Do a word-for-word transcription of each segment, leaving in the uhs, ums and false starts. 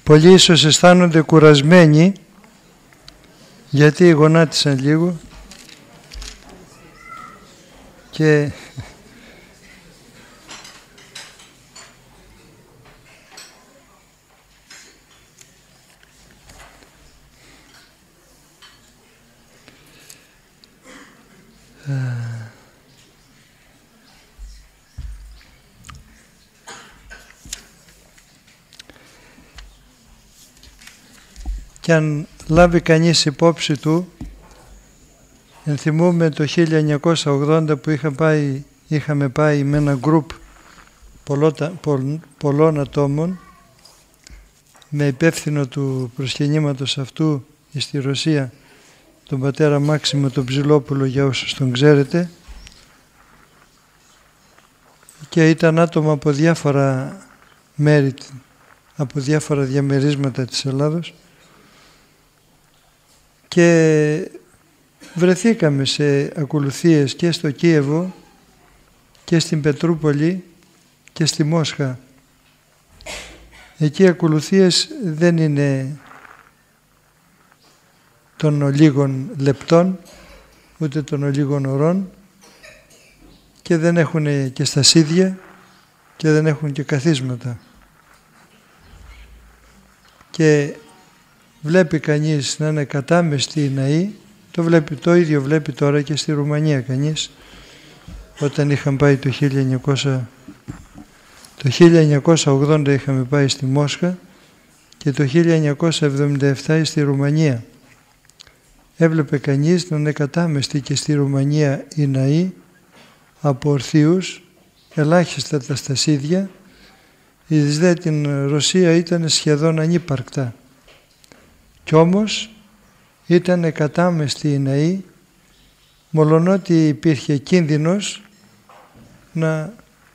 Πολλοί ίσως αισθάνονται κουρασμένοι γιατί γονάτισαν λίγο και και αν λάβει κανείς υπόψη του, ενθυμούμε το χίλια εννιακόσια ογδόντα που είχα πάει, είχαμε πάει με ένα γκρουπ πολλών ατόμων με υπεύθυνο του προσκυνήματος αυτού στη Ρωσία τον πατέρα Μάξιμο τον Ψηλόπουλο, για όσους τον ξέρετε, και ήταν άτομα από διάφορα μέρη, από διάφορα διαμερίσματα της Ελλάδος, και βρεθήκαμε σε ακολουθίες και στο Κίεβο και στην Πετρούπολη και στη Μόσχα. Εκεί οι ακολουθίες δεν είναι των λίγων λεπτών ούτε των λίγων ωρών και δεν έχουν και στασίδια και δεν έχουν και καθίσματα. Και βλέπει κανείς να είναι κατάμεστη η ναή, το, βλέπει, το ίδιο βλέπει τώρα και στη Ρουμανία κανείς. Όταν είχαμε πάει το χίλια εννιακόσια, το χίλια εννιακόσια ογδόντα είχαμε πάει στη Μόσχα και το χίλια εννιακόσια εβδομήντα επτά στη Ρουμανία. Έβλεπε κανείς να είναι κατάμεστη και στη Ρουμανία η ναή από ορθίους, ελάχιστα τα στασίδια, εις δε την Ρωσία ήταν σχεδόν ανύπαρκτα. Κι όμως ήταν κατάμεστη η ναή, μολονότι υπήρχε κίνδυνος να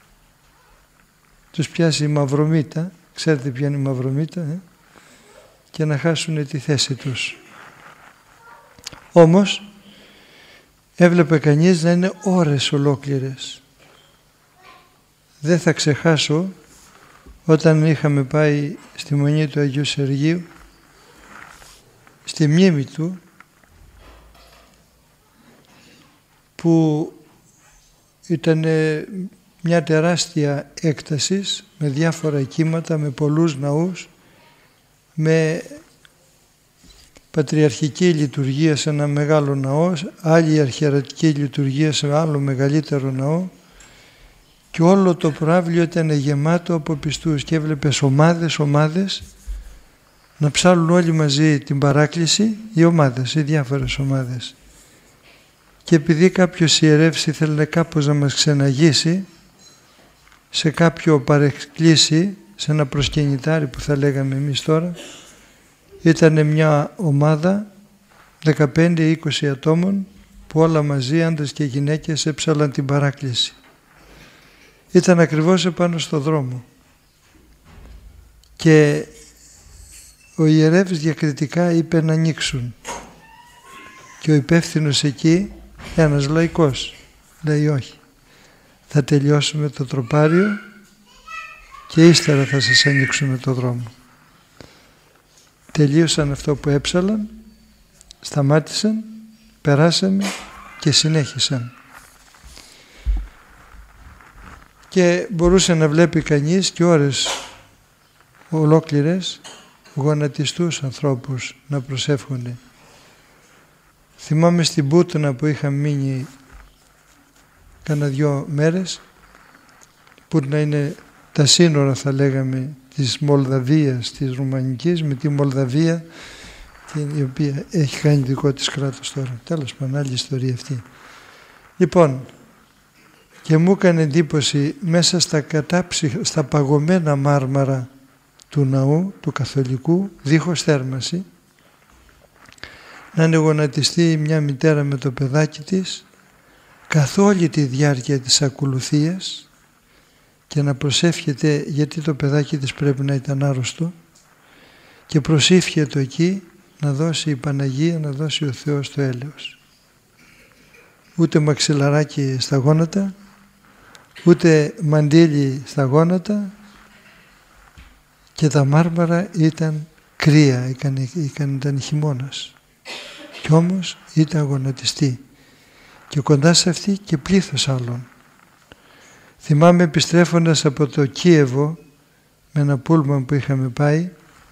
τους πιάσει η μαυρομύτα, ξέρετε ποια είναι η μαυρομύτα, ε? και να χάσουν τη θέση τους. Όμως έβλεπε κανείς να είναι ώρες ολόκληρες. Δεν θα ξεχάσω όταν είχαμε πάει στη Μονή του Αγίου Σεργίου, στη μνήμη του, που ήταν μια τεράστια έκταση με διάφορα κύματα, με πολλούς ναούς, με πατριαρχική λειτουργία σε ένα μεγάλο ναό, άλλη αρχιερατική λειτουργία σε άλλο μεγαλύτερο ναό, και όλο το προάβλιο ήταν γεμάτο από πιστούς και έβλεπες ομάδες, ομάδες να ψάλουν όλοι μαζί την παράκληση, οι ομάδες, οι διάφορες ομάδες. Και επειδή κάποιος ιερεύς ήθελε κάπως να μας ξεναγήσει, σε κάποιο παρεκκλήσι, σε ένα προσκυνητάρι που θα λέγαμε εμείς τώρα, ήταν μια ομάδα δεκαπέντε είκοσι ατόμων που όλα μαζί, άντρες και γυναίκες, έψαλαν την παράκληση. Ήταν ακριβώς επάνω στο δρόμο. Και ο ιερεύς διακριτικά είπε να ανοίξουν. Και ο υπεύθυνος εκεί, ένας λαϊκός, λέει όχι. Θα τελειώσουμε το τροπάριο και ύστερα θα σας ανοίξουμε το δρόμο. Τελείωσαν αυτό που έψαλαν, σταμάτησαν, περάσαμε και συνέχισαν. Και μπορούσε να βλέπει κανείς και ώρες ολόκληρες γονατιστούς ανθρώπους να προσεύχονται. Θυμάμαι στην Πούτουνα που είχα μείνει κάνα δυο μέρες, Πούτουνα είναι τα σύνορα, θα λέγαμε, της Μολδαβίας, της Ρουμανικής με τη Μολδαβία, η οποία έχει κάνει δικό της κράτος τώρα. Τέλος πάντων, άλλη ιστορία αυτή. Λοιπόν, και μου έκανε εντύπωση μέσα στα, κατάψυχ, στα παγωμένα μάρμαρα του ναού, του καθολικού, δίχως θέρμαση, να είναι γονατιστεί μια μητέρα με το παιδάκι της καθ' όλη τη διάρκεια της ακολουθίας και να προσεύχεται, γιατί το παιδάκι της πρέπει να ήταν άρρωστο, και προσήφιε εκεί να δώσει η Παναγία, να δώσει ο Θεός το έλεος. Ούτε μαξιλαράκι στα γόνατα, ούτε μαντίλι στα γόνατα, και τα Μάρμαρα ήταν κρύα, ήταν, ήταν, ήταν χειμώνας. Κι όμως ήταν γονατιστή και κοντά σε αυτή και πλήθος άλλων. Θυμάμαι επιστρέφοντας από το Κίεβο με ένα πούλμαν που είχαμε πάει,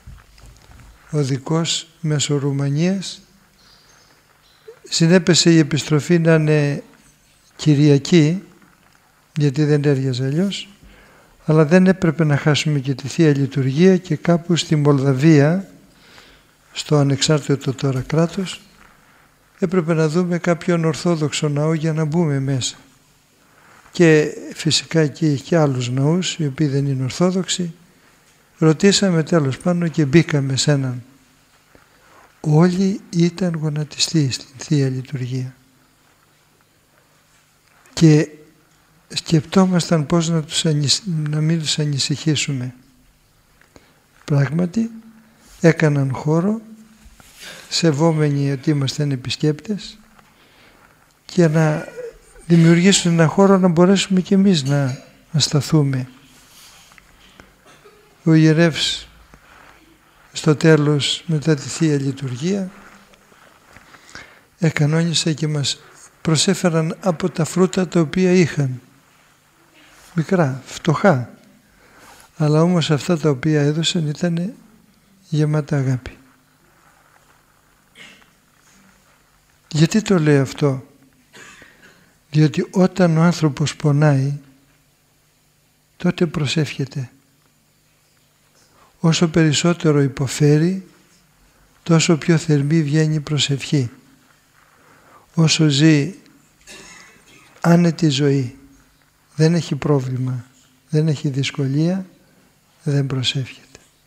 οδικός μέσω Ρουμανίας, συνέπεσε η επιστροφή να είναι Κυριακή, γιατί δεν έργαζε αλλιώς, αλλά δεν έπρεπε να χάσουμε και τη Θεία Λειτουργία και κάπου στη Μολδαβία, στο ανεξάρτητο τώρα κράτος, έπρεπε να δούμε κάποιον Ορθόδοξο ναό για να μπούμε μέσα. Και φυσικά εκεί έχει και άλλους ναούς οι οποίοι δεν είναι Ορθόδοξοι. Ρωτήσαμε τέλος πάνω και μπήκαμε σε έναν. Όλοι ήταν γονατιστοί στην Θεία Λειτουργία. Και σκεπτόμασταν πώς να, τους ανησ... να μην τους ανησυχήσουμε. Πράγματι έκαναν χώρο, σεβόμενοι ότι είμαστε επισκέπτες, και να δημιουργήσουν ένα χώρο να μπορέσουμε και εμείς να, να σταθούμε. Ο ιερεύς στο τέλος, μετά τη Θεία Λειτουργία, εκανόνισε και μας προσέφεραν από τα φρούτα τα οποία είχαν. Μικρά, φτωχά. Αλλά όμως αυτά τα οποία έδωσαν ήταν γεμάτα αγάπη. Γιατί το λέω αυτό? Διότι όταν ο άνθρωπος πονάει, τότε προσεύχεται. Όσο περισσότερο υποφέρει, τόσο πιο θερμή βγαίνει η προσευχή. Όσο ζει άνετη ζωή, δεν έχει πρόβλημα, δεν έχει δυσκολία, δεν προσεύχεται.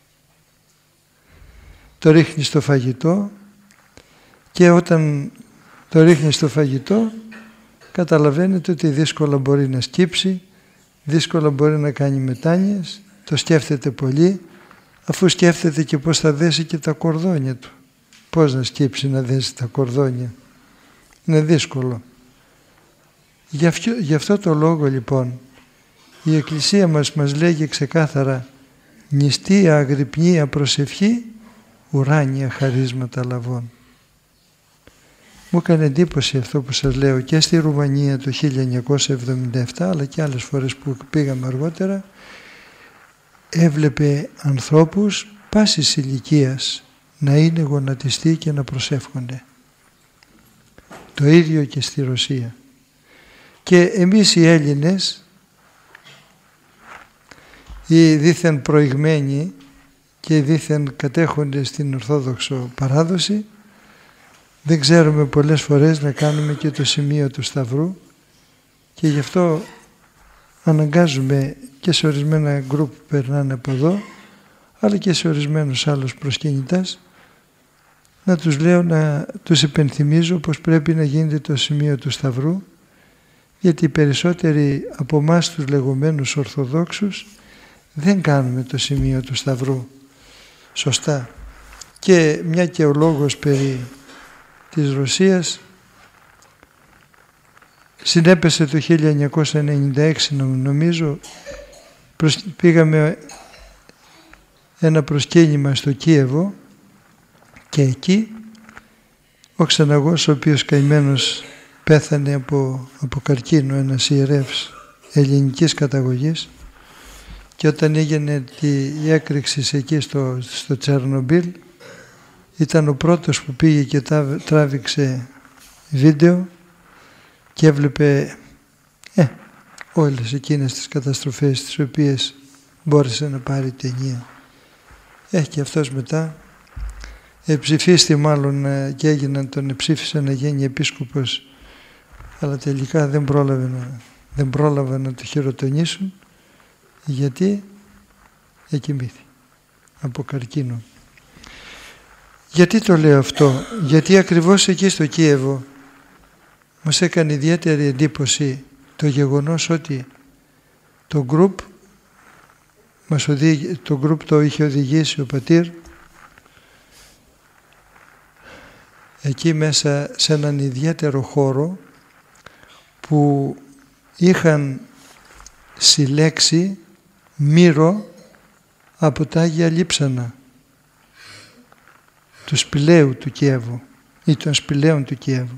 Το ρίχνει στο φαγητό και όταν το ρίχνει στο φαγητό καταλαβαίνετε ότι δύσκολα μπορεί να σκύψει, δύσκολα μπορεί να κάνει μετάνοιες, το σκέφτεται πολύ, αφού σκέφτεται και πώς θα δέσει και τα κορδόνια του. Πώς να σκύψει να δέσει τα κορδόνια. Είναι δύσκολο. Γι' αυτό, γι' αυτό το λόγο λοιπόν η Εκκλησία μας μας λέγει ξεκάθαρα νηστεία αγρυπνία προσευχή ουράνια χαρίσματα λαβών. Μου έκανε εντύπωση αυτό που σας λέω και στη Ρουμανία το χίλια εννιακόσια εβδομήντα επτά αλλά και άλλες φορές που πήγαμε αργότερα. Έβλεπε ανθρώπους πάσης ηλικίας να είναι γονατιστοί και να προσεύχονται. Το ίδιο και στη Ρωσία. Και εμείς οι Έλληνες, οι δήθεν προηγμένοι και οι δήθεν κατέχοντες στην Ορθόδοξο παράδοση, δεν ξέρουμε πολλές φορές να κάνουμε και το σημείο του Σταυρού και γι' αυτό αναγκάζουμε και σε ορισμένα γκρουπ που περνάνε από εδώ, αλλά και σε ορισμένους άλλους προσκυνητάς, να τους λέω, να τους υπενθυμίζω πως πρέπει να γίνεται το σημείο του Σταυρού, γιατί οι περισσότεροι από εμάς τους λεγόμενους Ορθοδόξους δεν κάνουμε το σημείο του Σταυρού σωστά. Και μια και ο λόγος περί της Ρωσίας συνέπεσε το χίλια εννιακόσια ενενήντα έξι νομίζω, πήγαμε ένα προσκύνημα στο Κίεβο και εκεί ο Ξεναγός, ο οποίος καημένος πέθανε από, από καρκίνο, ένας ιερεύς ελληνικής καταγωγής, και όταν έγινε η έκρηξη εκεί στο, στο Τσερνομπίλ ήταν ο πρώτος που πήγε και τράβηξε βίντεο και έβλεπε ε, όλες εκείνες τις καταστροφές τις οποίες μπόρεσε να πάρει ταινία. Ε, και αυτός μετά εψηφίστη μάλλον και έγιναν, τον εψήφισε να γίνει επίσκοπος, αλλά τελικά δεν πρόλαβε να, δεν πρόλαβε να το χειροτονήσουν γιατί εκοιμήθη από καρκίνο. Γιατί το λέω αυτό? Γιατί ακριβώς εκεί στο Κίεβο μας έκανε ιδιαίτερη εντύπωση το γεγονός ότι το γκρουπ μας οδήγη, το γκρουπ το είχε οδηγήσει ο πατήρ εκεί μέσα σε έναν ιδιαίτερο χώρο που είχαν συλλέξει μύρο από τα Άγια Λείψανα του Σπηλαίου του Κιέβου ή των Σπηλαίων του Κιέβου,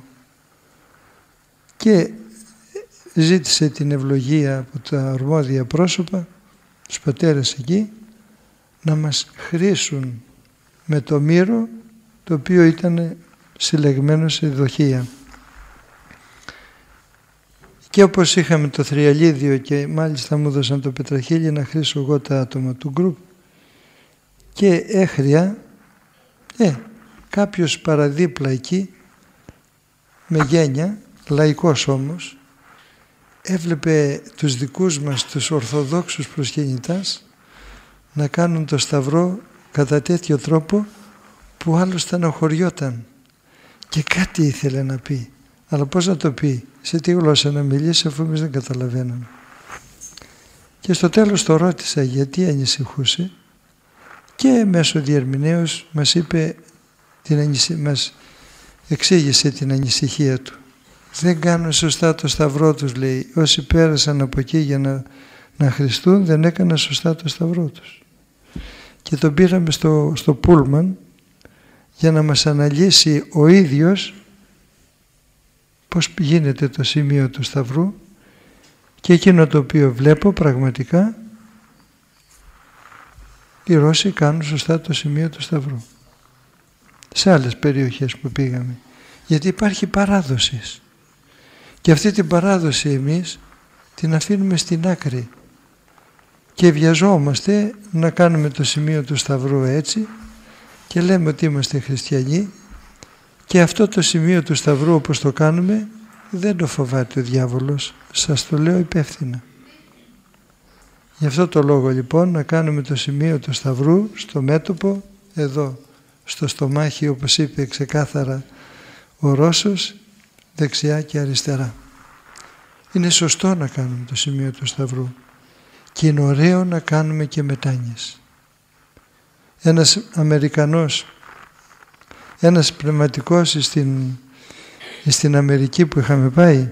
και ζήτησε την ευλογία από τα αρμόδια πρόσωπα, τους πατέρες εκεί, να μας χρήσουν με το μύρο το οποίο ήταν συλλεγμένο σε δοχεία. Και όπως είχαμε το θριαλίδιο και μάλιστα μου έδωσαν το πετραχίλι να χρήσω εγώ τα άτομα του γκρουπ, και έχρια ε, κάποιος παραδίπλα εκεί με γένεια, λαϊκός όμως, έβλεπε τους δικούς μας τους ορθοδόξους προσκυνητάς να κάνουν το σταυρό κατά τέτοιο τρόπο που άλλος στενοχωριόταν και κάτι ήθελε να πει, αλλά πώς να το πει, σε τι γλώσσα να μιλήσει, αφού εμείς δεν καταλαβαίναμε. Και στο τέλος το ρώτησα γιατί ανησυχούσε, και μέσω διερμηνέως μας είπε, την ανησυχία, μας εξήγησε την ανησυχία του. Δεν κάνουν σωστά το σταυρό τους, λέει. Όσοι πέρασαν από εκεί για να, να χριστούν δεν έκαναν σωστά το σταυρό τους. Και τον πήραμε στο, στο πούλμαν για να μας αναλύσει ο ίδιος πώς γίνεται το σημείο του σταυρού, και εκείνο το οποίο βλέπω πραγματικά, οι Ρώσοι κάνουν σωστά το σημείο του σταυρού. Σε άλλες περιοχές που πήγαμε. Γιατί υπάρχει παράδοση. Και αυτή την παράδοση εμείς την αφήνουμε στην άκρη. Και βιαζόμαστε να κάνουμε το σημείο του σταυρού έτσι και λέμε ότι είμαστε χριστιανοί, και αυτό το σημείο του σταυρού όπως το κάνουμε δεν το φοβάται ο διάβολος. Σας το λέω υπεύθυνα. Γι' αυτό το λόγο λοιπόν να κάνουμε το σημείο του σταυρού στο μέτωπο, εδώ στο στομάχι, όπως είπε ξεκάθαρα ο Ρώσος, δεξιά και αριστερά. Είναι σωστό να κάνουμε το σημείο του σταυρού και είναι ωραίο να κάνουμε και μετάνοιες. Ένας Αμερικανός, ένας πνευματικός στην, στην Αμερική που είχαμε πάει,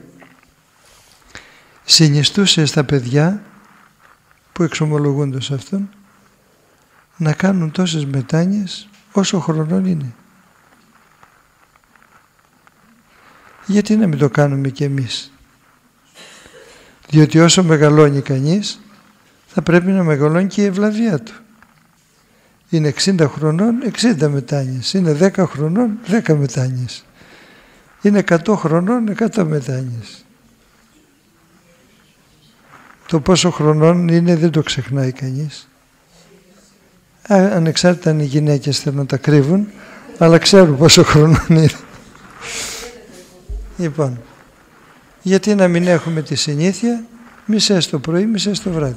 συνιστούσε στα παιδιά που εξομολογούνται σε αυτόν να κάνουν τόσες μετάνοιες όσο χρονών είναι. Γιατί να μην το κάνουμε κι εμείς? Διότι όσο μεγαλώνει κανείς θα πρέπει να μεγαλώνει και η ευλαβία του. Είναι εξήντα χρονών, εξήντα μετάνοιες. Είναι δέκα χρονών, δέκα μετάνοιες. Είναι εκατό χρονών, εκατό μετάνοιες. Το πόσο χρονών είναι δεν το ξεχνάει κανείς. Ανεξάρτητα αν οι γυναίκες θέλουν να τα κρύβουν, αλλά ξέρουν πόσο χρονών είναι. Λοιπόν, γιατί να μην έχουμε τη συνήθεια μισές το πρωί, μισές το βράδυ.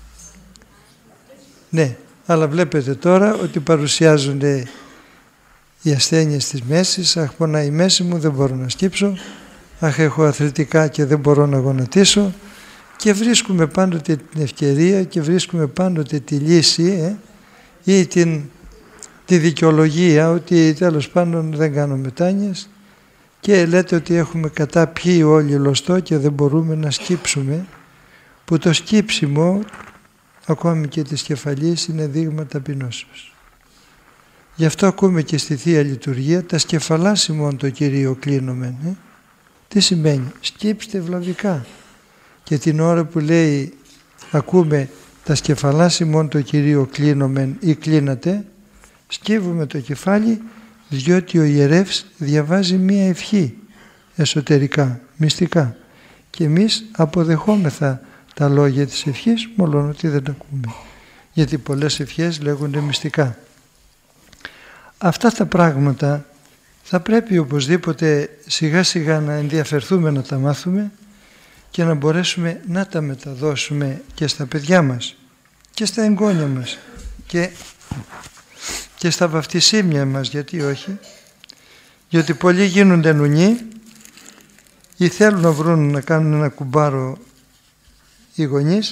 Ναι, αλλά βλέπετε τώρα ότι παρουσιάζουν οι ασθένειες της μέσης. Αχ, πονάει η μέση μου, δεν μπορώ να σκύψω. Αχ, έχω αθλητικά και δεν μπορώ να γονατίσω. Και βρίσκουμε πάντοτε την ευκαιρία και βρίσκουμε πάντοτε τη λύση ε, ή την, τη δικαιολογία ότι τέλος πάντων δεν κάνω μετάνοιες, και λέτε ότι έχουμε καταπιεί όλοι λωστό και δεν μπορούμε να σκύψουμε, που το σκύψιμο ακόμη και της κεφαλής είναι δείγμα ταπεινώσεως. Γι' αυτό ακούμε και στη Θεία Λειτουργία τα σκεφαλάς ημών το Κυρίο κλείνομεν. Ε? Τι σημαίνει? Σκύψτε ευλαβικά. Και την ώρα που λέει ακούμε τα σκεφαλάς ημών το Κυρίο κλείνομεν ή κλείνατε, σκύβουμε το κεφάλι, διότι ο ιερεύς διαβάζει μία ευχή εσωτερικά, μυστικά, και εμείς αποδεχόμεθα τα λόγια της ευχής, μόλον ότι δεν τα ακούμε, γιατί πολλές ευχές λέγονται μυστικά. Αυτά τα πράγματα θα πρέπει οπωσδήποτε σιγά σιγά να ενδιαφερθούμε να τα μάθουμε και να μπορέσουμε να τα μεταδώσουμε και στα παιδιά μας και στα εγγόνια μας και, και στα βαφτισίμια μας, γιατί όχι? Γιατί πολλοί γίνονται νουνοί ή θέλουν να βρουν να κάνουν ένα κουμπάρο οι γονείς,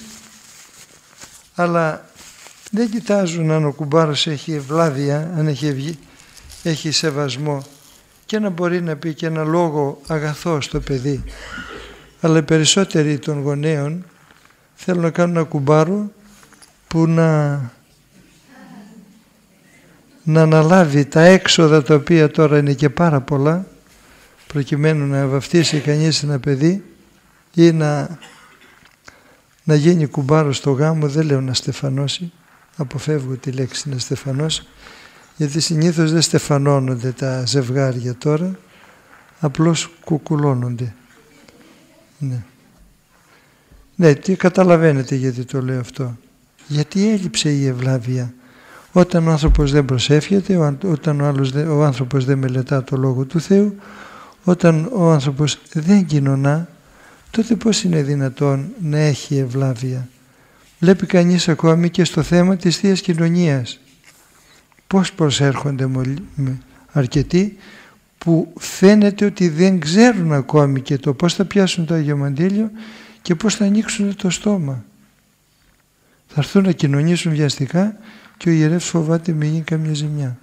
αλλά δεν κοιτάζουν αν ο κουμπάρος έχει ευλάβεια, αν έχει, ευγή, έχει σεβασμό, και να μπορεί να πει και ένα λόγο αγαθό στο παιδί. Αλλά οι περισσότεροι των γονέων θέλουν να κάνουν ένα κουμπάρο που να να αναλάβει τα έξοδα τα οποία τώρα είναι και πάρα πολλά, προκειμένου να βαφτίσει κανείς ένα παιδί ή να, να γίνει κουμπάρος στο γάμο. Δεν λέω να στεφανώσει, αποφεύγω τη λέξη να στεφανώσει, γιατί συνήθως δεν στεφανώνονται τα ζευγάρια τώρα, απλώς κουκουλώνονται. Ναι. Ναι, τι καταλαβαίνετε γιατί το λέω αυτό. Γιατί έλειψε η ευλάβεια. Όταν ο άνθρωπος δεν προσεύχεται, όταν ο, άλλος, ο άνθρωπος δεν μελετά το Λόγο του Θεού, όταν ο άνθρωπος δεν κοινωνά, τότε πώς είναι δυνατόν να έχει ευλάβεια. Βλέπει κανείς ακόμη και στο θέμα της Θείας Κοινωνίας. Πώς προσέρχονται αρκετοί που φαίνεται ότι δεν ξέρουν ακόμη και το πώς θα πιάσουν το Άγιο Μαντήλιο και πώς θα ανοίξουν το στόμα. Θα έρθουν να κοινωνήσουν βιαστικά και ο ιερεύς φοβάται μην γίνει καμιά ζημιά.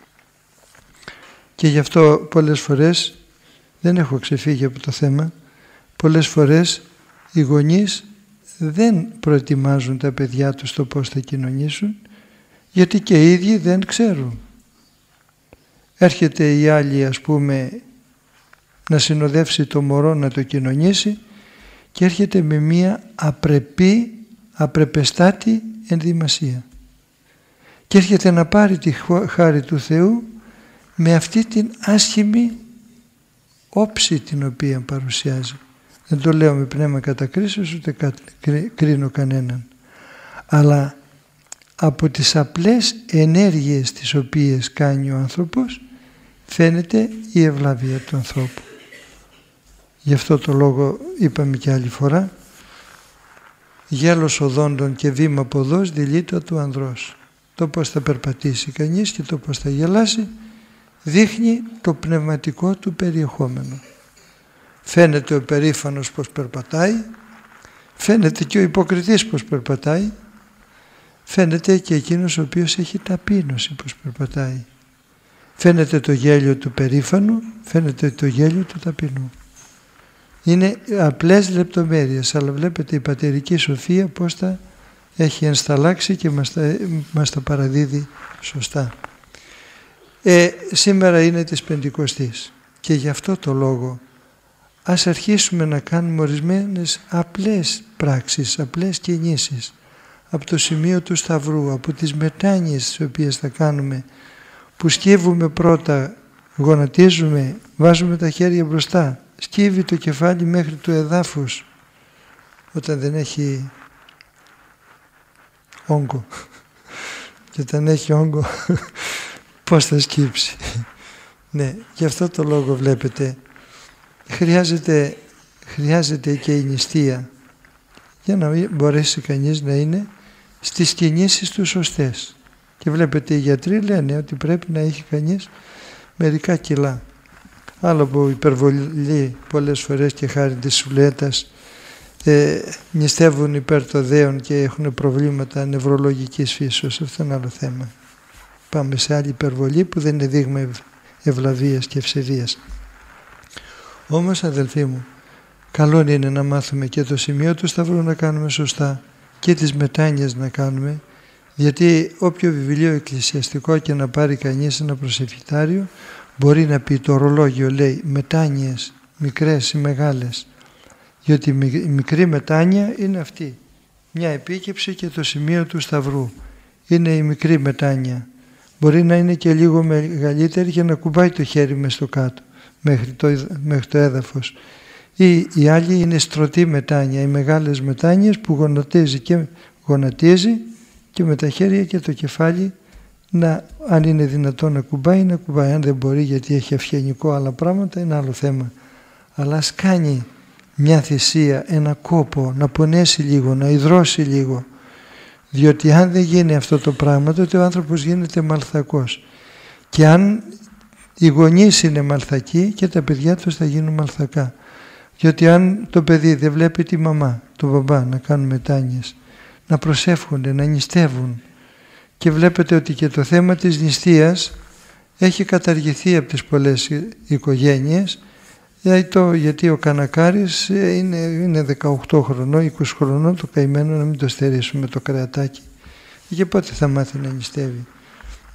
Και γι' αυτό πολλές φορές, δεν έχω ξεφύγει από το θέμα, πολλές φορές οι γονείς δεν προετοιμάζουν τα παιδιά τους το πώς θα κοινωνήσουν, γιατί και οι ίδιοι δεν ξέρουν. Έρχεται η άλλη, ας πούμε, να συνοδεύσει το μωρό να το κοινωνήσει και έρχεται με μία απρεπή, απρεπεστάτη ενδυμασία. Και έρχεται να πάρει τη χάρη του Θεού με αυτή την άσχημη όψη την οποία παρουσιάζει. Δεν το λέω με πνεύμα κατακρίσεως, ούτε κρίνω κανέναν. Αλλά από τις απλές ενέργειες τις οποίες κάνει ο άνθρωπος φαίνεται η ευλαβία του ανθρώπου. Γι' αυτό το λόγο είπαμε και άλλη φορά, γέλος οδόντων και βήμα ποδός δηλήτω του ανδρός. Το πώς θα περπατήσει κανείς και το πώς θα γελάσει δείχνει το πνευματικό του περιεχόμενο. Φαίνεται ο περήφανος πως περπατάει, φαίνεται και ο υποκριτής πως περπατάει, φαίνεται και εκείνος ο οποίος έχει ταπείνωση πως περπατάει. Φαίνεται το γέλιο του περήφανου, φαίνεται το γέλιο του ταπεινού. Είναι απλές λεπτομέρειες, αλλά βλέπετε η πατερική σοφία πώς τα έχει ενσταλλάξει και μας τα, μας τα παραδίδει σωστά. Ε, σήμερα είναι της Πεντηκοστής και γι' αυτό το λόγο ας αρχίσουμε να κάνουμε ορισμένες απλές πράξεις, απλές κινήσεις από το σημείο του Σταυρού, από τις μετάνοιες τις οποίες θα κάνουμε, που σκύβουμε πρώτα, γονατίζουμε, βάζουμε τα χέρια μπροστά, σκύβει το κεφάλι μέχρι του εδάφους όταν δεν έχει όγκο. Και όταν έχει όγκο πώς θα σκύψει. Ναι, γι' αυτό το λόγο βλέπετε χρειάζεται, χρειάζεται και η νηστεία για να μπορέσει κανείς να είναι στις κινήσεις του σωστές. Και βλέπετε οι γιατροί λένε ότι πρέπει να έχει κανείς μερικά κιλά. Άλλο από υπερβολή πολλές φορές και χάρη της σουλέτας ε, νηστεύουν υπέρ των δέων και έχουν προβλήματα νευρολογικής φύσεως. Αυτό είναι άλλο θέμα. Πάμε σε άλλη υπερβολή που δεν είναι δείγμα ευ, ευλαβίας και ευσεβίας. Όμως αδελφοί μου, καλό είναι να μάθουμε και το σημείο του Σταυρού να κάνουμε σωστά και τις μετάνοιες να κάνουμε, γιατί όποιο βιβλίο εκκλησιαστικό και να πάρει κανείς ένα προσευχητάριο μπορεί να πει το ορολόγιο λέει μετάνοιες μικρές ή μεγάλες, διότι η μικρή μετάνοια είναι αυτή, μια επίκεψη και το σημείο του Σταυρού είναι η μικρή μετάνοια. Μπορεί να είναι και λίγο μεγαλύτερη για να κουμπάει το χέρι μες στο κάτω μέχρι το, μέχρι το έδαφος, ή η άλλη είναι στρωτή μετάνοια, οι μεγάλες μετάνοιες που γονατίζει και, γονατίζει και με τα χέρια και το κεφάλι να, αν είναι δυνατόν να κουμπάει, να κουμπάει. Αν δεν μπορεί γιατί έχει αυγενικό άλλα πράγματα είναι άλλο θέμα. Αλλά ας κάνει μια θυσία, ένα κόπο, να πονέσει λίγο, να υδρώσει λίγο. Διότι αν δεν γίνει αυτό το πράγμα, τότε ο άνθρωπος γίνεται μαλθακός. Και αν οι γονείς είναι μαλθακοί και τα παιδιά τους θα γίνουν μαλθακά. Διότι αν το παιδί δεν βλέπει τη μαμά, τον μπαμπά να κάνουν μετάνοιες, να προσεύχονται, να νηστεύουν, και βλέπετε ότι και το θέμα της νηστείας έχει καταργηθεί από τις πολλές οικογένειες, γιατί ο Κανακάρης είναι, είναι δεκαοκτώ χρονών, είκοσι χρονών, το καημένο να μην το στερήσουμε το κρεατάκι. Και πότε θα μάθει να νηστεύει.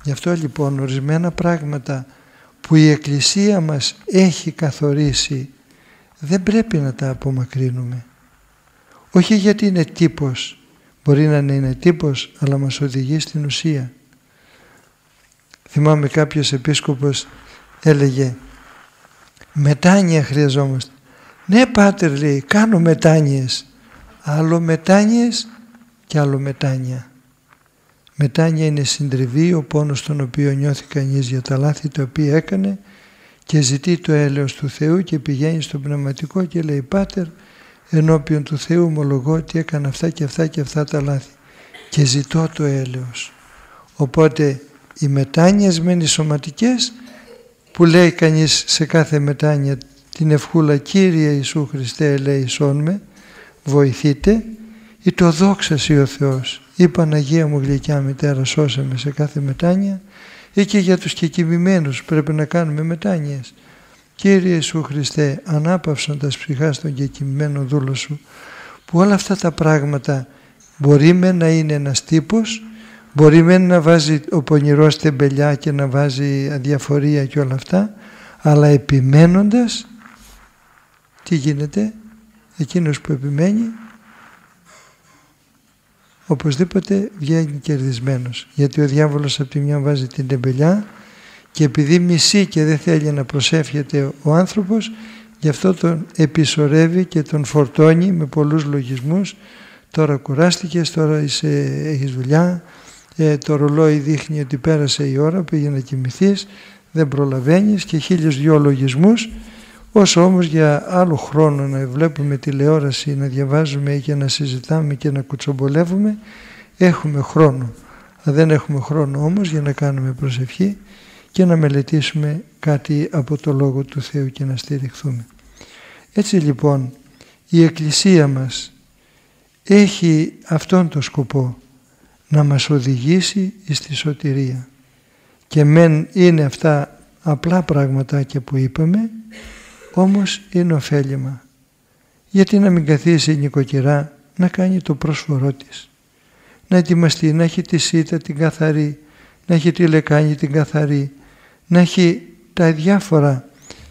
Γι' αυτό λοιπόν ορισμένα πράγματα που η Εκκλησία μας έχει καθορίσει δεν πρέπει να τα απομακρύνουμε. Όχι γιατί είναι τύπος, μπορεί να είναι τύπος, αλλά μας οδηγεί στην ουσία. Θυμάμαι κάποιος επίσκοπος έλεγε μετάνοια χρειαζόμαστε. Ναι πάτερ, λέει, κάνω μετάνοιες. Άλλο μετάνοιες και άλλο μετάνοια. Μετάνοια είναι συντριβή, ο πόνος τον οποίο νιώθει κανείς για τα λάθη τα οποία έκανε και ζητεί το έλεος του Θεού και πηγαίνει στο πνευματικό και λέει πάτερ, ενώπιον του Θεού ομολογώ ότι έκανα αυτά και αυτά και αυτά τα λάθη και ζητώ το έλεος. Οπότε οι μετάνοιες μένει σωματικές που λέει κανείς σε κάθε μετάνοια την ευχούλα Κύριε Ιησού Χριστέ ελέησόν με, βοηθείτε, ή το δόξα Σοι ο Θεός, ή Παναγία μου γλυκιά μητέρα σώσε με σε κάθε μετάνοια, ή και για τους κεκοιμημένους πρέπει να κάνουμε μετάνοιες. Κύριε Ιησού Χριστέ, ανάπαυσον τα ψυχά στον κεκοιμημένο δούλο Σου, που όλα αυτά τα πράγματα μπορεί με να είναι ένας τύπος, μπορεί με να βάζει ο πονηρός τεμπελιά και να βάζει αδιαφορία και όλα αυτά, αλλά επιμένοντας, τι γίνεται, εκείνος που επιμένει, οπωσδήποτε βγαίνει κερδισμένος. Γιατί ο διάβολος από τη μια βάζει την τεμπελιά και επειδή μισεί και δεν θέλει να προσεύχεται ο άνθρωπος, γι' αυτό τον επισορεύει και τον φορτώνει με πολλούς λογισμούς. Τώρα κουράστηκες, τώρα είσαι, έχεις δουλειά, ε, το ρολόι δείχνει ότι πέρασε η ώρα, πήγε να κοιμηθείς, δεν προλαβαίνεις και χίλιους δυο λογισμούς. Όσο όμως για άλλο χρόνο να βλέπουμε τηλεόραση, να διαβάζουμε και να συζητάμε και να κουτσομπολεύουμε, έχουμε χρόνο. Δεν έχουμε χρόνο όμως για να κάνουμε προσευχή και να μελετήσουμε κάτι από το Λόγο του Θεού και να στηριχθούμε. Έτσι λοιπόν η Εκκλησία μας έχει αυτόν τον σκοπό, να μας οδηγήσει στη σωτηρία. Και μεν είναι αυτά απλά πραγματάκια που είπαμε, όμως είναι ωφέλιμα. Γιατί να μην καθίσει η νοικοκυρά να κάνει το πρόσφορό της, να ετοιμαστεί, να έχει τη σίτα την καθαρή, να έχει τη λεκάνη την καθαρή, να έχει τα διάφορα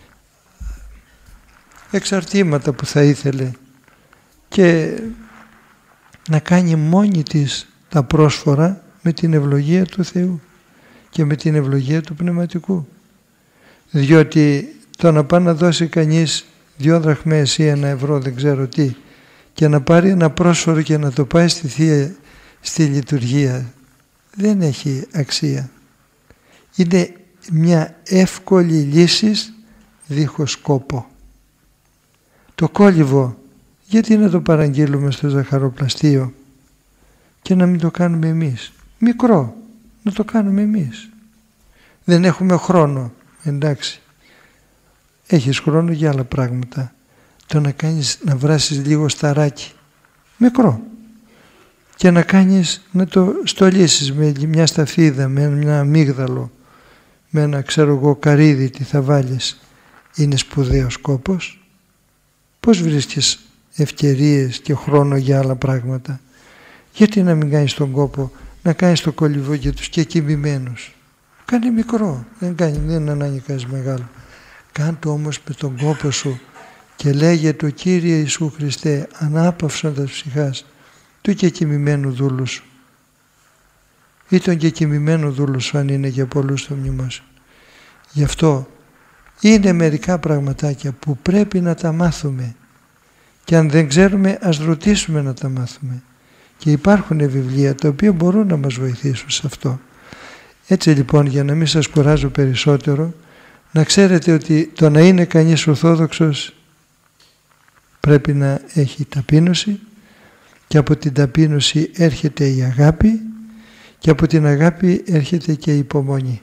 εξαρτήματα που θα ήθελε και να κάνει μόνη της τα πρόσφορα με την ευλογία του Θεού και με την ευλογία του Πνευματικού. Διότι το να πάει να δώσει κανείς δυο δραχμές ή ένα ευρώ, δεν ξέρω τι, και να πάρει ένα πρόσφορο και να το πάει στη Θεία, στη λειτουργία, δεν έχει αξία. Είναι μια εύκολη λύση δίχως σκόπο. Το κόλληβο, γιατί να το παραγγείλουμε στο ζαχαροπλαστείο και να μην το κάνουμε εμείς. Μικρό, να το κάνουμε εμείς. Δεν έχουμε χρόνο, εντάξει. Έχεις χρόνο για άλλα πράγματα. Το να κάνεις, να βράσεις λίγο σταράκι, μικρό, και να κάνεις, να το στολίσεις με μια σταφίδα, με ένα αμύγδαλο, με ένα ξέρω εγώ καρύδι, τι θα βάλεις, είναι σπουδαίος κόπος. Πώς βρίσκεις ευκαιρίες και χρόνο για άλλα πράγματα? Γιατί να μην κάνεις τον κόπο να κάνεις το κολυβό για τους κεκοιμημένους? Κάνε μικρό, δεν, κάνει, δεν είναι ανάγκη κάνεις μεγάλο. Κάντο όμως με τον κόπο σου και λέγε το Κύριε Ιησού Χριστέ, ανάπαυσον τα ψυχάς του κεκοιμημένου δούλου σου ή τον κεκοιμημένου δούλου σου, αν είναι για πολλούς το μνημόσυνο. Γι' αυτό είναι μερικά πραγματάκια που πρέπει να τα μάθουμε και αν δεν ξέρουμε ας ρωτήσουμε να τα μάθουμε. Και υπάρχουν βιβλία τα οποία μπορούν να μας βοηθήσουν σε αυτό. Έτσι λοιπόν, για να μην σας κουράζω περισσότερο, να ξέρετε ότι το να είναι κανείς ορθόδοξος πρέπει να έχει ταπείνωση και από την ταπείνωση έρχεται η αγάπη και από την αγάπη έρχεται και η υπομονή.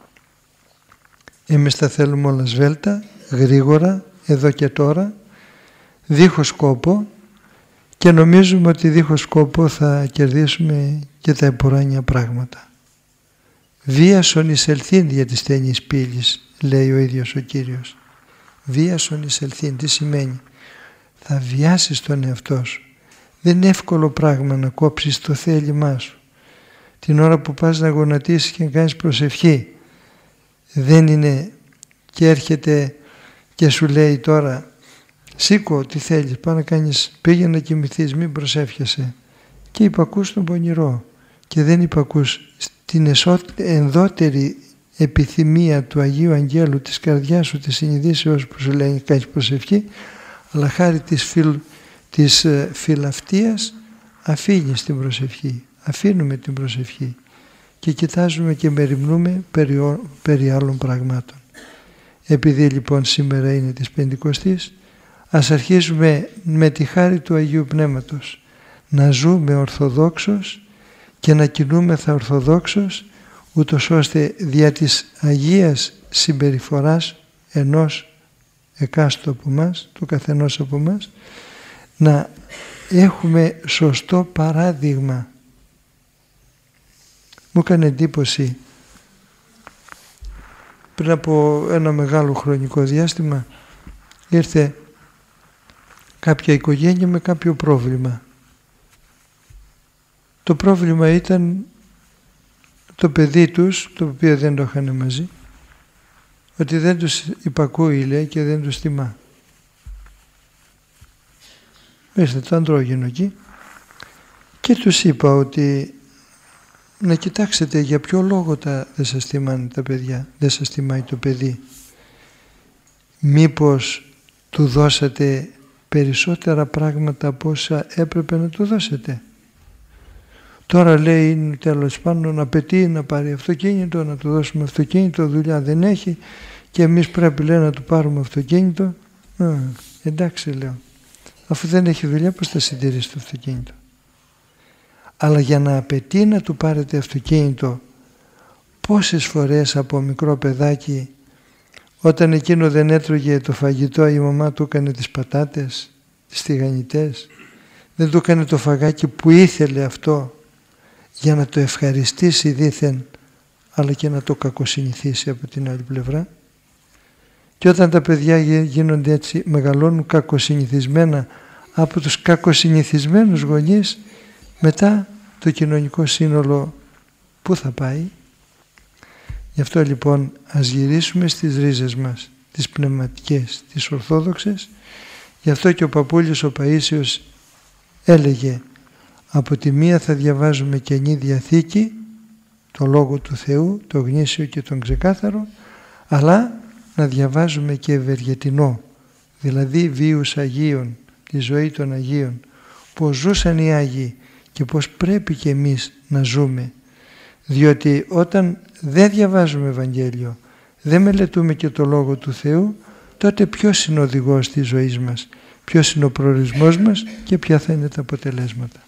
Εμείς τα θέλουμε όλα σβέλτα, γρήγορα, εδώ και τώρα, δίχως σκόπο και νομίζουμε ότι δίχως σκόπο θα κερδίσουμε και τα επουράνια πράγματα. Βίασον εισελθήν δια της στενής πύλης, λέει ο ίδιος ο Κύριος. Βίασον εισελθήν, τι σημαίνει? Θα βιάσεις τον εαυτό σου. Δεν είναι εύκολο πράγμα να κόψεις το θέλημά σου. την ώρα που πας να γονατίσεις και να κάνεις προσευχή. Δεν είναι και έρχεται και σου λέει τώρα σήκω τι θέλεις, πάει να κάνεις, πήγαινε να κοιμηθείς, μην προσεύχεσαι. Και υπακούς τον πονηρό και δεν υπακούς στην ενδότερη επιθυμία του Αγίου Αγγέλου, της καρδιάς σου, της συνειδήσεως που σου λέει να κάνεις προσευχή, αλλά χάρη της, φιλ, της φιλαυτίας αφήνεις την προσευχή, αφήνουμε την προσευχή και κοιτάζουμε και μεριμνούμε περί, περί άλλων πραγμάτων. Επειδή λοιπόν σήμερα είναι της Πεντηκοστής, ας αρχίσουμε με τη χάρη του Αγίου Πνεύματος να ζούμε ορθοδόξως και να κινούμεθα ορθοδόξως, ούτως ώστε δια της Αγίας συμπεριφοράς ενός εκάστου από μας, του καθενός από μας, να έχουμε σωστό παράδειγμα. Μου έκανε εντύπωση πριν από ένα μεγάλο χρονικό διάστημα ήρθε κάποια οικογένεια με κάποιο πρόβλημα. Το πρόβλημα ήταν το παιδί τους, το οποίο δεν το είχαν μαζί, ότι δεν τους υπακούει λέει και δεν τους τιμά. Ήρθε το αντρόγυνο εκεί και τους είπα ότι να κοιτάξετε για ποιο λόγο τα, δεν σας τιμάνε τα παιδιά, δεν σας τιμάει το παιδί. Μήπως του δώσατε περισσότερα πράγματα από όσα έπρεπε να του δώσετε. Τώρα λέει τέλος πάντων απαιτεί να πάρει αυτοκίνητο, να του δώσουμε αυτοκίνητο, δουλειά δεν έχει και εμείς πρέπει λέει να του πάρουμε αυτοκίνητο. Α, εντάξει λέω, αφού δεν έχει δουλειά πώς θα συντηρήσει το αυτοκίνητο. Αλλά για να απαιτεί να του πάρετε αυτοκίνητο, πόσες φορές από μικρό παιδάκι όταν εκείνο δεν έτρωγε το φαγητό η μαμά του έκανε τις πατάτες, τις τηγανιτές, δεν του έκανε το φαγάκι που ήθελε αυτό για να το ευχαριστήσει δήθεν, αλλά και να το κακοσυνηθίσει από την άλλη πλευρά. Και όταν τα παιδιά γίνονται έτσι, μεγαλώνουν κακοσυνηθισμένα από τους κακοσυνηθισμένους γονείς, μετά το κοινωνικό σύνολο πού θα πάει? Γι' αυτό λοιπόν ας γυρίσουμε στις ρίζες μας, τις πνευματικές, τις ορθόδοξες. Γι' αυτό και ο παππούλης ο Παΐσιος έλεγε από τη μία θα διαβάζουμε Καινή Διαθήκη, το Λόγο του Θεού, το γνήσιο και τον ξεκάθαρο, αλλά να διαβάζουμε και ευεργετινό, δηλαδή βίους Αγίων, τη ζωή των Αγίων, πώς ζούσαν οι Άγιοι και πώς πρέπει και εμείς να ζούμε. Διότι όταν δεν διαβάζουμε Ευαγγέλιο, δεν μελετούμε και το Λόγο του Θεού, τότε ποιος είναι ο οδηγός της ζωής μας, ποιος είναι ο προορισμός μας και ποια θα είναι τα αποτελέσματα.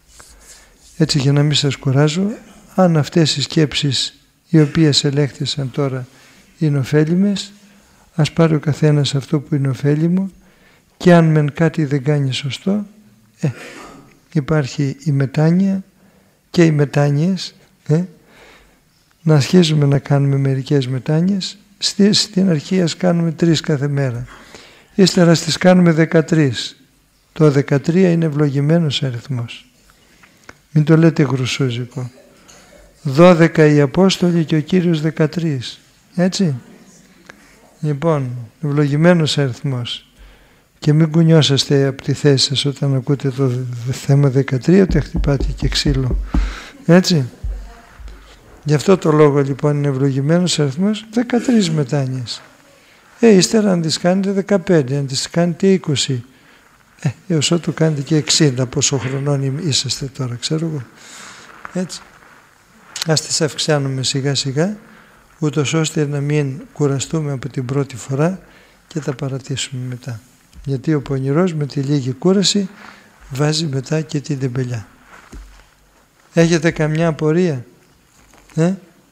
Έτσι, για να μην σας κουράζω, αν αυτές οι σκέψεις οι οποίες ελέγχθησαν τώρα είναι ωφέλιμες, ας πάρει ο καθένας αυτό που είναι ωφέλιμο και αν μεν κάτι δεν κάνει σωστό, ε, υπάρχει η μετάνοια και οι μετάνοιες, ε, να αρχίζουμε να κάνουμε μερικές μετάνοιες. Στη, στην αρχή ας κάνουμε τρεις κάθε μέρα. Ύστερα στις κάνουμε δεκατρείς. Το δεκατρία είναι ευλογημένος αριθμός. Μην το λέτε γρουσούζικο. Δώδεκα οι Απόστολοι και ο Κύριος δεκατρείς. Έτσι. Λοιπόν, ευλογημένος αριθμός. Και μην κουνιώσαστε από τη θέση σας όταν ακούτε το θέμα δεκατρία, ότι χτυπάτε και ξύλο. Έτσι. Γι' αυτό το λόγο λοιπόν είναι ευλογημένος αριθμός δεκατρείς μετάνοιες. Ε, ύστερα αν τις κάνετε δεκαπέντε, αν τις κάνετε είκοσι, ε, έως ότου κάνετε και εξήντα, πόσο χρονών είσαστε τώρα, ξέρω εγώ. Έτσι. Ας τις αυξάνουμε σιγά σιγά, ούτως ώστε να μην κουραστούμε από την πρώτη φορά και τα παρατήσουμε μετά. Γιατί ο πονηρός με τη λίγη κούραση βάζει μετά και την τεμπελιά. Έχετε καμιά απορία? Ε?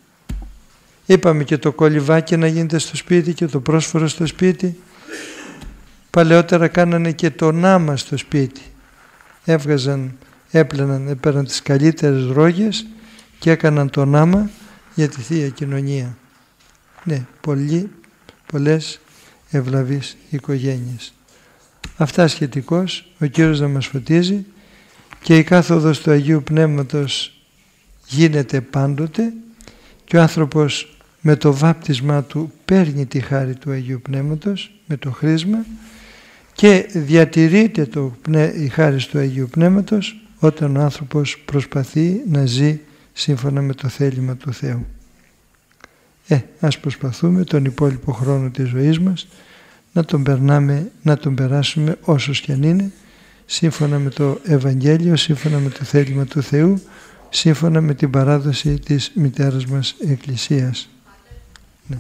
Είπαμε και το κολυβάκι να γίνεται στο σπίτι και το πρόσφορο στο σπίτι. Παλαιότερα κάνανε και το νάμα στο σπίτι. Έβγαζαν, έπλαιναν, έπαιρναν τις καλύτερες ρόγες και έκαναν το νάμα για τη Θεία Κοινωνία. Ναι, πολλοί, πολλές ευλαβείς οικογένειες. Αυτά σχετικώς, ο Κύριος να μας φωτίζει και η κάθοδος του Αγίου Πνεύματος γίνεται πάντοτε και ο άνθρωπος με το βάπτισμά του παίρνει τη χάρη του Αγίου Πνεύματος με το χρήσμα και διατηρείται το, η χάρη του Αγίου Πνεύματος όταν ο άνθρωπος προσπαθεί να ζει σύμφωνα με το θέλημα του Θεού. Ε, ας προσπαθούμε τον υπόλοιπο χρόνο της ζωής μας να τον περνάμε, να τον περάσουμε όσος κι αν είναι, σύμφωνα με το Ευαγγέλιο, σύμφωνα με το θέλημα του Θεού, σύμφωνα με την παράδοση της μητέρας μας Εκκλησίας. Ναι.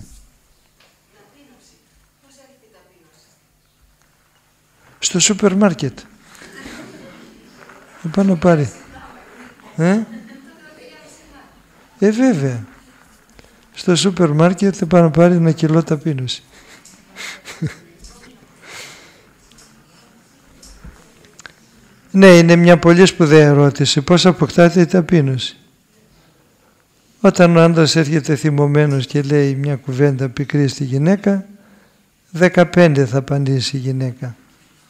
Στο σούπερ μάρκετ. Θα πάω να πάρει. Ε? ε, βέβαια. Στο σούπερ μάρκετ θα πάω να πάρει ένα κιλό ταπείνωση. Ναι, είναι μια πολύ σπουδαία ερώτηση. Πώς αποκτάται η ταπείνωση? Όταν ο άντρας έρχεται θυμωμένος και λέει μια κουβέντα πικρή στη γυναίκα, δεκαπέντε θα απαντήσει η γυναίκα.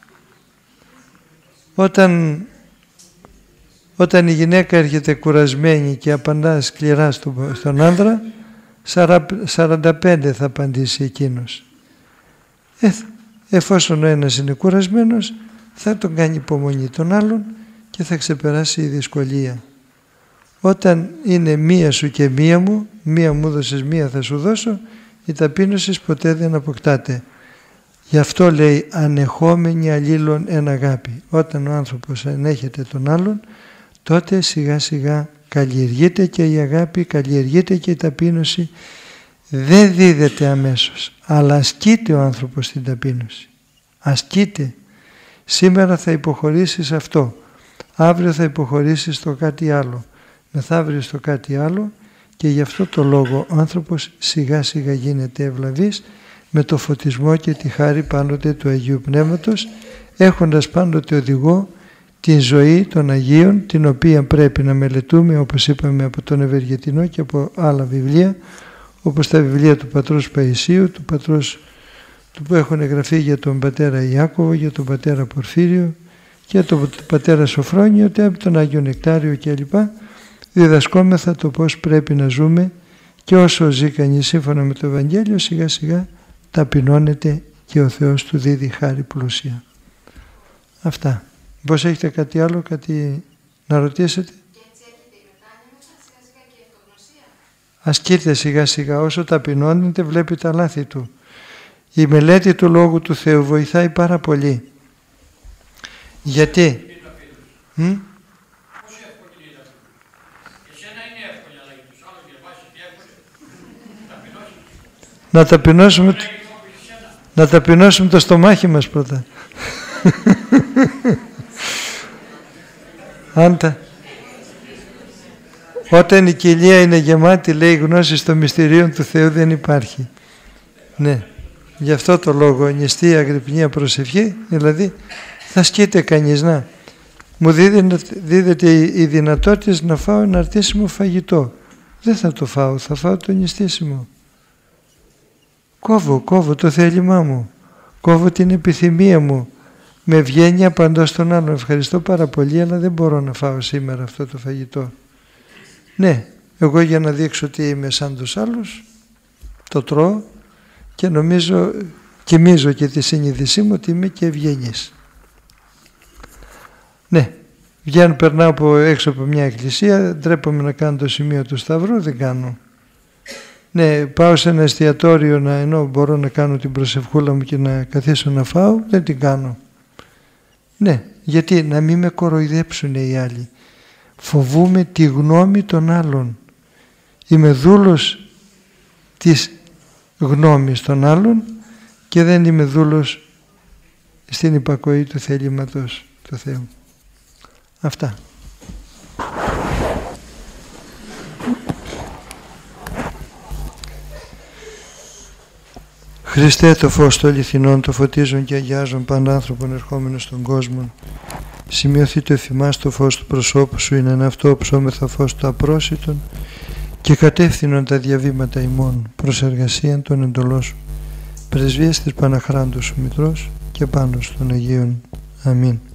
Όταν, όταν η γυναίκα έρχεται κουρασμένη και απαντά σκληρά στο, στον άντρα, σαράντα πέντε θα απαντήσει εκείνος. Ε, εφόσον ο ένας είναι κουρασμένος, θα τον κάνει υπομονή τον άλλον και θα ξεπεράσει η δυσκολία. Όταν είναι μία σου και μία μου, μία μου δώσες, μία θα σου δώσω, η ταπείνωση ποτέ δεν αποκτάται. Γι' αυτό λέει ανεχόμενοι αλλήλων εν αγάπη. Όταν ο άνθρωπος ανέχεται τον άλλον, τότε σιγά σιγά καλλιεργείται και η αγάπη, καλλιεργείται και η ταπείνωση. Δεν δίδεται αμέσως, αλλά ασκείται ο άνθρωπος στην ταπείνωση. Ασκείται. Σήμερα θα υποχωρήσεις αυτό, αύριο θα υποχωρήσεις στο κάτι άλλο, μεθαύριο στο κάτι άλλο και γι' αυτό το λόγο ο άνθρωπος σιγά σιγά γίνεται ευλαβής με το φωτισμό και τη χάρη πάντοτε του Αγίου Πνεύματος, έχοντας πάντοτε οδηγό την ζωή των Αγίων, την οποία πρέπει να μελετούμε, όπως είπαμε, από τον Ευεργετινό και από άλλα βιβλία, όπως τα βιβλία του πατρός Παϊσίου, του πατρός του που έχουν εγγραφεί για τον πατέρα Ιάκωβο, για τον πατέρα Πορφύριο και τον πατέρα Σοφρόνιο, και από τον Άγιο Νεκτάριο κλπ. Διδασκόμεθα το πώς πρέπει να ζούμε και όσο ζει κανείς σύμφωνα με το Ευαγγέλιο, σιγά σιγά ταπεινώνεται και ο Θεός του δίδει χάρη πλούσια. Αυτά. Πώς έχετε κάτι άλλο, κάτι να ρωτήσετε? Και έτσι έρχεται η μετάνοια σιγά σιγά και η αυτογνωσία. Ασκείται σιγά σιγά, όσο ταπεινώνεται βλέπει τα λάθη του. Η μελέτη του Λόγου του Θεού βοηθάει πάρα πολύ. Γιατί? Μ? Να ταπεινώσουμε, να ταπεινώσουμε το στομάχι μας πρώτα. Άντα. Όταν η κοιλία είναι γεμάτη, λέει, γνώση των μυστηρίων του Θεού δεν υπάρχει. Ναι. Γι' αυτό το λόγο νηστεία, αγρυπνία, προσευχή, δηλαδή θα ασκείται κανείς. Να, μου δίδεται η δυνατότητα να φάω ένα αρτήσιμο φαγητό. Δεν θα το φάω, θα φάω το νηστήσιμο. Κόβω, κόβω το θέλημά μου, κόβω την επιθυμία μου. Με βγαίνει απαντώ στον άλλον, ευχαριστώ πάρα πολύ, αλλά δεν μπορώ να φάω σήμερα αυτό το φαγητό. Ναι, εγώ για να δείξω ότι είμαι σαν τους άλλους, το τρώω και νομίζω, κοιμίζω και τη συνείδησή μου ότι είμαι και ευγενής. Ναι, βγαίνω, περνάω από έξω από μια εκκλησία, ντρέπομαι να κάνω το σημείο του Σταυρού, δεν κάνω. Ναι, πάω σε ένα εστιατόριο να, ενώ μπορώ να κάνω την προσευχούλα μου και να καθίσω να φάω, δεν την κάνω. Ναι, γιατί να μην με κοροϊδέψουν οι άλλοι. Φοβούμαι τη γνώμη των άλλων. Είμαι δούλος της γνώμης των άλλων και δεν είμαι δούλος στην υπακοή του θέληματος του Θεού. Αυτά. Χριστέ, το φως των αληθινών, το φωτίζουν και αγιάζουν πάντα άνθρωπον ερχόμενο στον κόσμο. Σημειωθεί το εφημάς το φως του προσώπου σου, είναι αυτό ψώμεθα φως του απρόσιτον και κατεύθυνον τα διαβήματα ημών προς εργασίαν των εντολών σου. Πρεσβείας της Παναχράντου σου Μητρός και πάνω στον Αγίον. Αμήν.